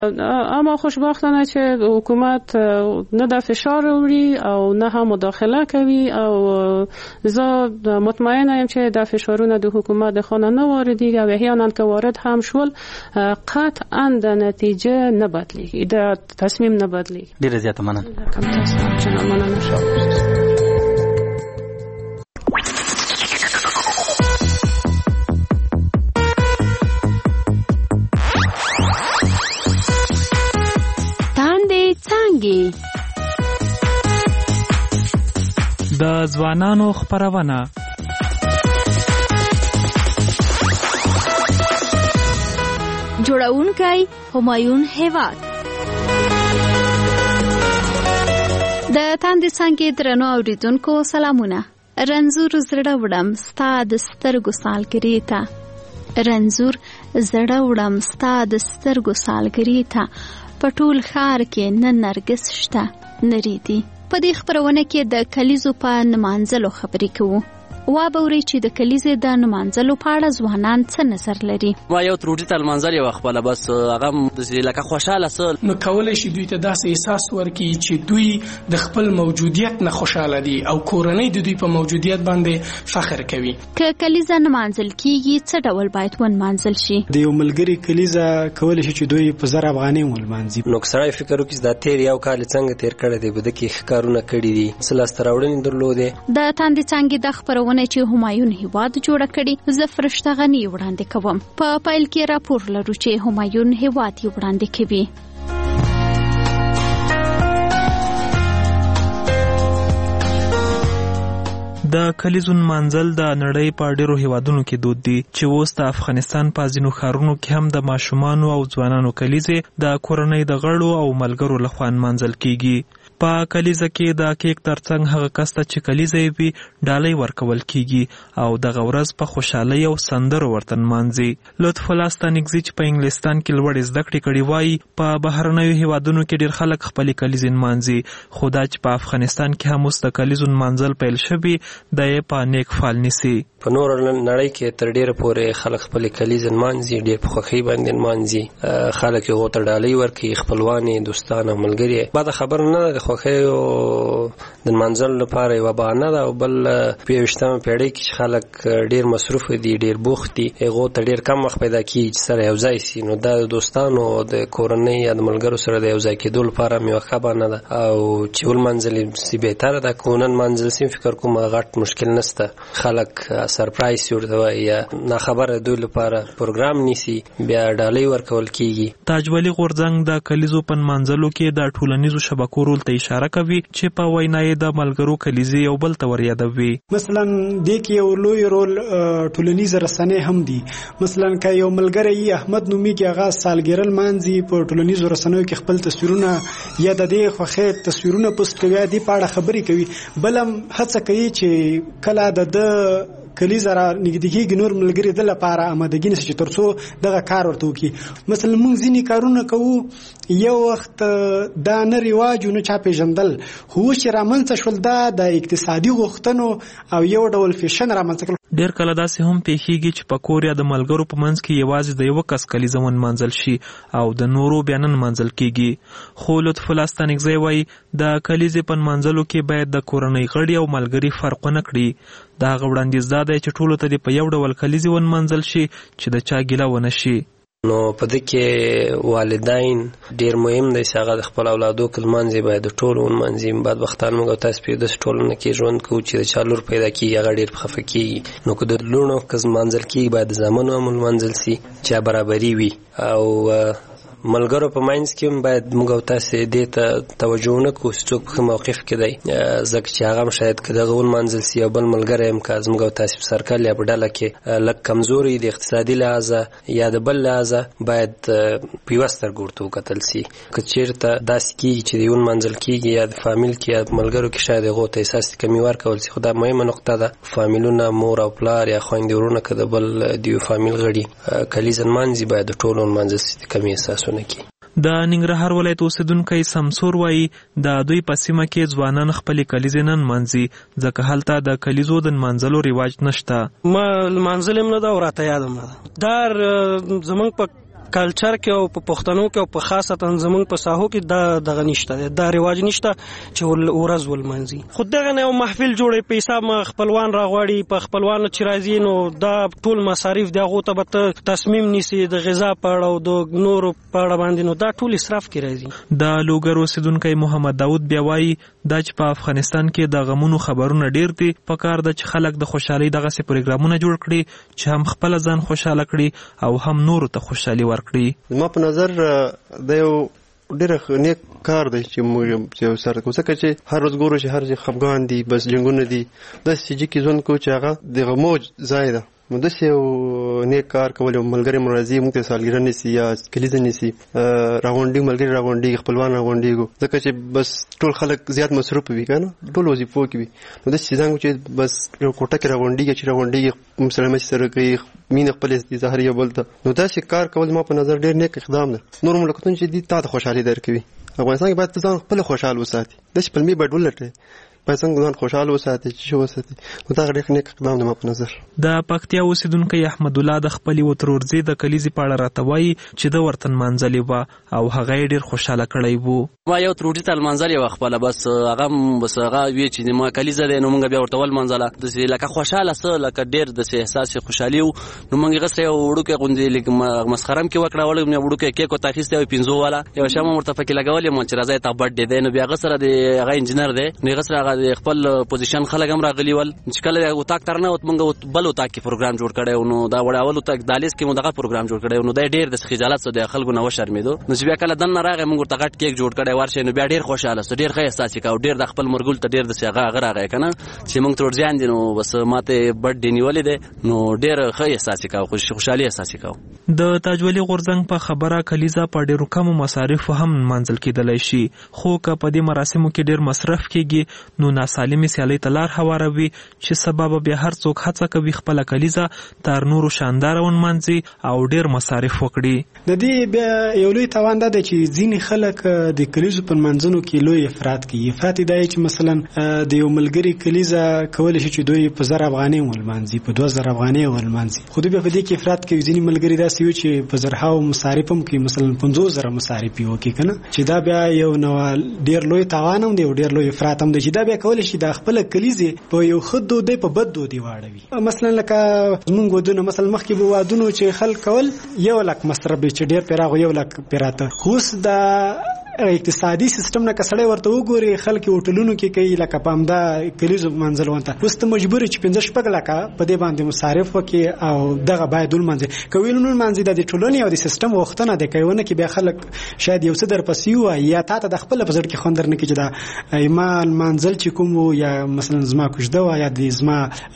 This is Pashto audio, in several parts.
اما خوشبختانه چې حکومت نه د فشار وړي او نه هم مداخله کوي او زه مطمئنه یم چې د فشارونه د حکومت د خانه نه واردیږي او احیانا که وارد هم شول قطعا د نتیجه نه بدلیږي، د تصمیم نه بدلیږي. ډیره زیاته مننه. د ځوانانو خپرونه جوړونکی همایون هیواد. د تاندې څانګې درنو اوریدونکو سلامونه. رنځور زړه وړم ستا د سترګو سالګرې ته، رنځور زړه وړم ستا د سترګو سالګرې ته، په ټول ښار کې نه نرګس شته نه ریدي. په دې خپرونه کې د کلیزو په نمانځلو خبرې کوو. وابورئ چې د کلیزې د نمانځلو په اړه ځوانان څه نظر لري. ما یو تروټي ته لمانځل یو خپله بس هغه لکه خوشحاله سل نو کولی شي دوی ته داسې احساس ورکړي چې دوی د خپل موجودیت نه خوشحاله دي او کورنۍ د دوی په موجودیت باندې فخر کوي. که کلیزه نمانځل کیږي څه ډول باید ونمانځل شي؟ د یو ملګري کلیزه کولی شي چې دوی په 1000 افغانۍ ولمانځي. نو که سړی فکر وکړي دا تیر یو کال څنګه تیر کړی دی، بده کې ښه کارونه کړي دي، څه لاسته راوړنې درلودې. د تاندې څانګې د خپرونه چې همایون هیواد جوړه کړي زه فرشته غنی وړاندې کوم. په پایل کې راپور لرو چې همایون هیواد یې وړاندې کوي. د کلیزو نمانځل د نړۍ په ډیرو هیوادونو کې دود دي چې اوس د افغانستان په ځینو ښارونو کې هم د ماشومانو او ځوانانو کلیزې د کورنۍ د غړو او ملګرو لخوا نمانځل کیږي. په کلیزه کې د کیک ترڅنګ هغه کس ته چې کلیزه یې وي ډالۍ ورکول کیږي او دغه ورځ په خوشحالۍ او سندرو ورته نمانځي. لطف الله ستانکزي چې په انګلستان کې لوړې زده کړې کړې وایي په بهرنیو هیوادونو کې ډېر خلک خپلې کلیزې نمانځي، خو دا چې په افغانستان کې هم اوس د کلیزو نمانځل پیل شوي دا یې په نیک فال نیسي. په نور نړۍ کې تر ډیره پورې خلک خپلې کلیزې نمانځي، ډېر په خوښۍ باندې نمانځي. خلک یې هغو ته ډالۍ ورکوي، خپلوان یې، دوستان او ملګري. بده خبره نه ده، خوښۍ د نمانځلو لپاره یوه بهانه ده. او بل په 21مه پیړۍ کې چې خلک ډېر مصروف دي، ډېر بوخت دي، هغو ته ډېر کم وخت پیدا کېږي چې سره یو ځای سي. نو دا د دوستانو د کورنۍ یا د ملګرو سره د یو ځای کېدو لپاره هم یوه ښه بهانه ده. او چې ولمانځل سي بهتره ده، که ونه نمانځل سي فکر کوم غټ مشکل نشته. خلک سرپرایز ورته وایي یا ناخبره دوی لپاره پروګرام نیسي، بیا ډالۍ ورکول کېږي. تاج ولی غورځنګ د کلیزو په نمانځلو کې د ټولنیزو شبکو رول ته اشاره کوي چې په وینا یې د ملګرو کلیزې یو بل ته ور یادوي. مثلا دې کې یو لوی رول ټولنیز رسنۍ هم دي. مثلا که یو ملګری احمد نومیږي هغه سالګرل مانځي، په ټولنیزو رسنیو کې خپل تصویرونه یا د دې خوښۍ تصویرونه پوسټ کوي، دې په اړه خبرې کوي. بل هم هڅه کوي چې کله د کلیزه را نږدې کېږي نور ملګري د لپاره آمادګي نشي چې تر څو دغه کار ورته وکړي. مثلا موږ ځینې کارونه کوو یو وخت دا نه رواج و نه چا پېژندل، خو اوس چې رامنځته شول دا د اقتصادي غوښتنو او یو ډول فیشن رامنځته کړل. ډېر کله داسې هم پیښیږي چې په کور یا د ملګرو په منځ کې یوازې د یوه کس کلیزه ونمانځل شي او د نورو بیا نه نمانځل کېږي. خو لطف الله ستانکزی وایي د کلیزې په نمانځلو کې باید د کورنۍ غړي او ملګري فرق ونه کړي. د هغه وړاندیز دا دی چې ټولو ته دې په یو ډول کلیزې ونمانځل شي چې د چا ګیله ونه شي. نو په دې کې والدین ډیر مهم دی چې هغه د خپل اولادو لمانځي باید ټول ونمانځي. بدبختان موږ تاسو په دې ټولنه کې ژوند کوو چې د چا لور پیدا کېږي هغه ډیر خفه کېږي. نو که د لوڼو که نمانځل کېږي باید د زامنو هم نمانځل سي چې برابري وي. او ملګرو په منځ کې هم باید موږ او تاسې دې ته توجه ونه کړو چې څوک په ښه موقف کې دی، ځکه چې هغه هم شاید که دغه ونمانځل سي او بل ملګری هم که زموږ او تاسې په سرکل یا په ډله کې لږ کمزوري د اقتصادي لحاظه یا د بل لحاظه باید په یوه سترګه ورته وکتل سي. که چېرته داسې کېږي چې د یو نمانځل کېږي یا د فامیل کې یا د ملګرو کې شاید هغو ته احساس کمي ورکول سي. خو دا مهمه نقطه ده، فامیلونه مور او پلار یا خویندې ورونه که د بل د یو فامیل غړي کلیزه نمانځي باید د ټولو نمانځل سي، د کمي احساسونه کړي. د ننګرهار ولایت اوسیدونکی سمسور وایي د دوی په سیمه کې ځوانان خپلې کلیزې نه نمانځي ځکه هلته د کلیزو د نمانځلو رواج نشته. ما لمانځل هم نه ده او راته یاد هم نه ده. دا زموږ په کلچر کې او په پښتنو کې او په خاصتا زمونږ په ساحو کې دغه نشته، دا رواج نشته چې ورځ ولمانځي. خو دغه نه یو محفل جوړي په حساب خپلوان راغواړي، په خپلوانو چې راځي نو دا ټول مصارف د هغو ته به تصمیم نیسي د غذا په اړه او د نورو په اړه باندې، نو دا ټول اسراف کې راځي. د لوګر اوسیدونکی محمد داود بیا وایي دا چې په افغانستان کې د غمونو خبرونه ډیر دي، پکار ده چې خلک د خوشحالۍ دغسې پروګرامونه جوړ کړي چې هم خپل ځان خوشحاله کړي او هم نورو ته خوشحالي ورکړي. ما په نظر د یو ډېر نیک کار دی چې موږ یو سره کوو، ځکه چې هر ورځ ګورو چې هر ځای خفګان دي، بس جنګونه دي، داسې چې کې ژوند کوو چې هغه د غمو ځای ده. نو داسې یو نیک کار کول، یو ملګری مو راځي موږ ته سالګرده نیسي یا کلیزه نیسي، راغونډېږو، ملګري راغونډېږي، خپلوان راغونډېږو، ځکه چې بس ټول خلک زیات مصروف وي که نه، ټول وظیفو کې وي. نو داسې څیزان چې بس یو کوټه کې راغونډېږي، چې راغونډېږي مسلمه سره کوي، مینه خپل اظهار یو بل ته. نو داسې کار کول ما په نظر ډېر نیک اقدام ده. نور مملکتونه چې دي تا ته خوشحالي درکوي، افغانستان کې باید ځان خپل خوشحال وساتي، داسې پلمې باید ولټوي، باید څنګه ځان خوشحال وساتي چې وساتي. نو دا ډېر نیک اقدام دی ما په نظر. د پکتیا اوسیدونکی احمد الله د خپلې وترورزې د کلیزې په اړه راته وایي چې د ورته نمانځلې وه او هغه یې ډېر خوشحاله کړی و. ما یو ترورزي ته لمانځلې وه خپله، بس هغه وی چې ما کلیزه دی، نو موږ بیا ورته ولمانځله، داسې لکه خوشحاله څه لکه ډېر داسې احساس خوشحالي و. نو موږ یې غسته یو وړوکی غوندې لږ مسخره م کې وکړه، وړوکی کیک ورته اخیستی و 15 والا، یو شمه م ورته پکې لګولې وم چې راځه تا بډ دی. نو بیا هغه سره د هغه انجینر دی، نو هغه سره هغه د خپل پوزیشن خلک هم راغلي ول، چې کله اتاق تر نه وت موږ بل اتاق کې پروګرام جوړ کړی و. نو دا وړ اول اتاق دالیز کې مو دغه پروګرام جوړ کړی و. نو دا ډېر د خجالت څخه د خلکو نه وشرمېدو. نو چې بیا کله دننه راغی موږ ورته غټ کیک جوړ کړی ورشه، نو بیا ډېر خوشحاله سو، ډېر ښه احساس یې کاوه، ډېر د خپل مرګول ته ډېر داسې هغه راغی که نه چې موږ ترورزیان دي، نو بس ماته بډ نیولې دی، نو ډېر ښه احساس یې کاوه، خوشحالي احساس یې کاوه. د تاجولي غورځنګ په خبره کلیزه په ډېرو کمو مصارفو هم نمانځل کېدلی شي، خو که په دې مراسمو کې ډېر مصرف کېږي نو ناسالمې سیالۍ ته لار هواروي، چې سبب بیا هر څوک هڅه کوي خپله کلیزه تر نورو شانداره ونمانځي او ډېر مصارف وکړي. د دې بیا یو لوی تاوان دا دی چې ځینې خلک د کلیزو په نمانځنو کې لوی افراط کوي. افراط یې دا چې مثلا د یو ملګري کلیزه کولی شي چې دوی په 1000 افغانۍ ولمانځي، په 2000 افغانۍ ولمانځي، خو دوی بیا په دې کې افراط کوي. ځینې ملګري داسې وي چې په زرهاو مصارف هم کوي، مثلا 50000 مصارف یې وکړي که نه، چې دا بیا یو نو ډېر لوی تاوان هم دی او ډېر لوی افراط هم دی، چې دا بیا کولی شي د خپله کلیزې په یو ښه دودی په بد دودي واړوي. مثلا لکه زمونږ ودونه، مثلا مخکې به وادونو چې خلک کول 1 لک مصرف به چې ډېر پرې راغو 1 لک پراته، خو اوس د اقتصادي سیستم نه کسړی ورته وګوري، خلک هوټلونو کې کوي لکه په همدا کلیزو منځل ونته، اوس ته مجبور چې 15-16 لکه په دې باندې مصارف وکړي او دغه باید ولمانځي. که ویلو نه لمانځي د ټولنې او د سیستم غوښتنه ده، که ونه کې بیا خلک شاید یو څه درپسې ووایي یا تا ته د خپله په زړه کې خوند درنه کړي چې دا ما لمانځل چې کوم و، یا مثلا زما کوژده وه، یا د زما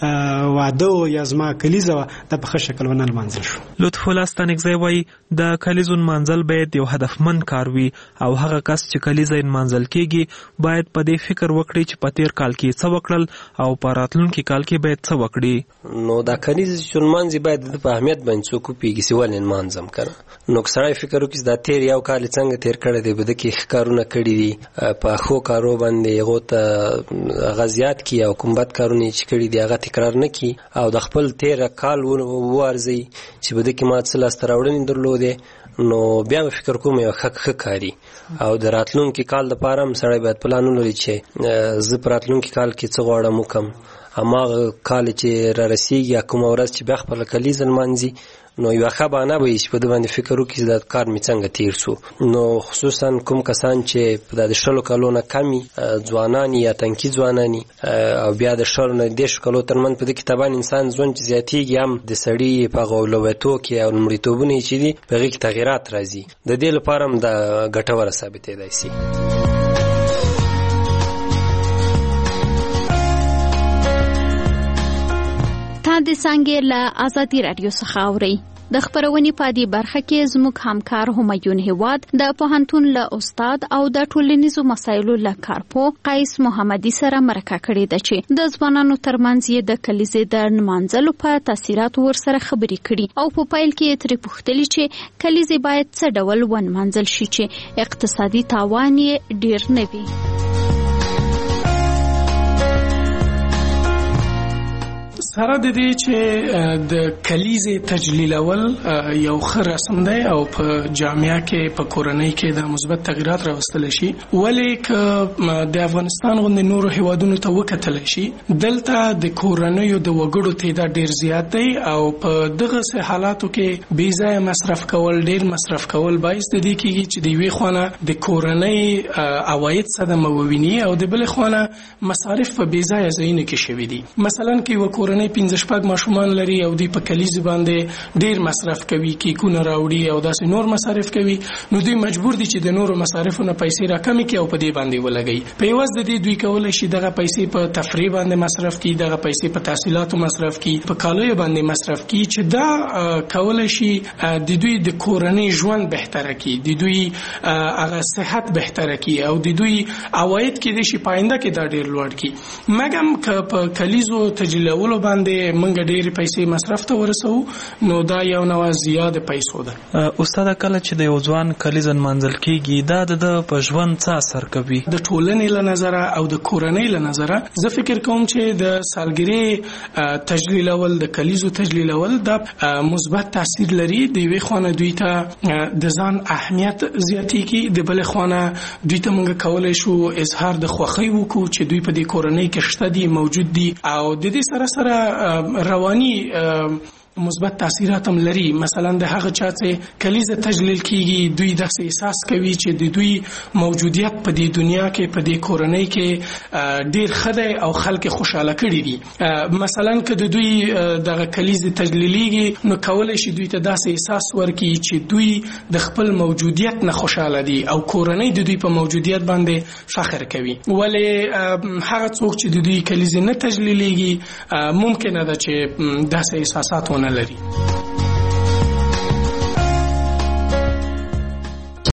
واده و، یا زما کلیزه وه، دا په ښه شکل ونه لمانځل شو. لطف الله ستانکزی وایي د کلیزو نمانځل باید یو هدفمند کار وي او هغه کس چې کلیزه نمانځل کېږي باید په دې فکر وکړي چې په تیر کال کې څه وکړل او په راتلونکي کال کې باید څه وکړي. نو دا کلیزه چې نمانځي باید د په اهمیت باندې څوک وپوهېږي چې ولې نمانځم که نه. نو که سړی فکر وکړي چې دا تیر یو کال یې څنګه تیر کړی دی، به ده کې ښه کارونه کړي دي، په ښو کارو باندې هغو ته هغه زیات کړي او کوم بد کارونه چې کړي دي هغه تکرار نه کړي، او د خپل تېره کال وارزوي چې به ده کې ما څه لاسته راوړنې درلودې، نو بیا به فکر کوم یو ښه کاري. او د راتلونکي کال دپاره هم سړی باید پلان ولري چې زه په راتلونکي کال کې څه غواړم وکړم، هماغه کال چې را رسېږي یا کومه ورځ چې بیا خپله کلیزه نمانځي، نو یوه ښه بهانه به وي چې په ده باندې فکر وکړي چې دا کار مې څنګه تیر سو. نو خصوصا کوم کسان چې د 100 کالو نه کم ځوانان یا تنکي ځوانان او بیا د 100 نه 10 کالو ترمنځ په دې کې طبعا انسان ژوند چې زیاتېږي، هم د سړي په هغه لوبیتو کې او لومړیتوبونه چې دي په هغې کې تغیرات راځي، د دې لپاره هم دا ګټوره ثابتېدای شي. د څنګه له ازادي رادیو څخه اوري. د خبرونې په دې برخه کې زموږ همکار همایون هیواد د پوهنتون له استاد او د ټولنیزو مسایلو له کارپو قیس محمدي سره مرکه کړې ده چې د ځوانانو ترمنځ یې د کلیزې د نمانځلو په تاثیراتو ورسره خبرې کړي او په پیل کې ترې پوښتلي چې کلیزې باید څه ډول ونمانځل شي چې اقتصادي تاوان یې ډیر نه وي. سره د دې چې د کلیزې تجلیلول یو ښه رسم دی او په جامعه کې په کورنۍ کې د مثبت تغیرات راوستل شي، ولې که د افغانستان غوندې نورو هیوادونو ته وکتل شي دلته د کورنیو د وګړو تعداد ډیر زیات دی او په دغه حالاتو کې بې ځایه مصرف کول، ډیر مصرف کول باعث د دې کېږي چې د یوې خوا د کورنۍ عواید صدمه وویني او د بلې خوا مصارف په بې ځایه ځایونو کې شوي دي. مثلا که یوه کورنۍ 15 ماشومان لري او دوی په کلیزو باندې ډیر مصرف کوي، کیکونه راوړي او داسې نور مصارف کوي، نو دوی مجبور دي چې د نورو مصارفو نه پیسې راکمې کړي او په دې باندې ولګوي. په عوض د دې دوی کولی شي دغه پیسې په تفریح باندې مصرف کړي، دغه پیسې په تحصیلاتو مصرف کړي، په کالیو باندې مصرف کړي، چې دا کولی شي د دوی د کورنۍ ژوند بهتره کړي، د دوی هغه صحت بهتره کړي او د دوی عواید کې د شي پاینده کې دا ډیر لوړ کړي. مګم که په کلیزو تجلیلولو باندې موږ ډېرې پیسې مصرف ته ورسوو نو دا یو نوع زیاده پیسو ده. استاد، کله چې د یو ځوان کلیزه نمانځل کېږي دا د په ژوند څه اثر کوي؟ د ټولنې له نظره او د کورنۍ له نظره زه فکر کوم چې د سالګرې تجلیلول، د کلیزو تجلیلول دا مثبت تاثیر لري. د یوې خوا نه دوی ته د ځان اهمیت زیاتېږي، د بلې خوا نه دوی ته موږ کولی شو اظهار د خوښۍ وکړو چې دوی په دې کورنۍ کې شته دي، موجود دي او د دې سره سره رواني مثبت تاثیرات هم لري. مثلا د هغه چا چې کلیزه تجلیل کیږي دوی داسې احساس کوي چې د دوی موجودیت په دې دنیا کې، په دې کورنۍ کې ډیر ښه دی او خلک خوشاله کړي دي. مثلا که د دوی دغه کلیزه تجلیلیږي نو کولی شي دوی ته داسې احساس ورکړي چې دوی د خپل موجودیت نه خوشاله دي او کورنۍ د دوی په موجودیت باندې فخر کوي. ولې هغه څوک چې د دوی کلیزه نه تجلیلیږي ممکنه ده چې داسې احساسات ونه لري.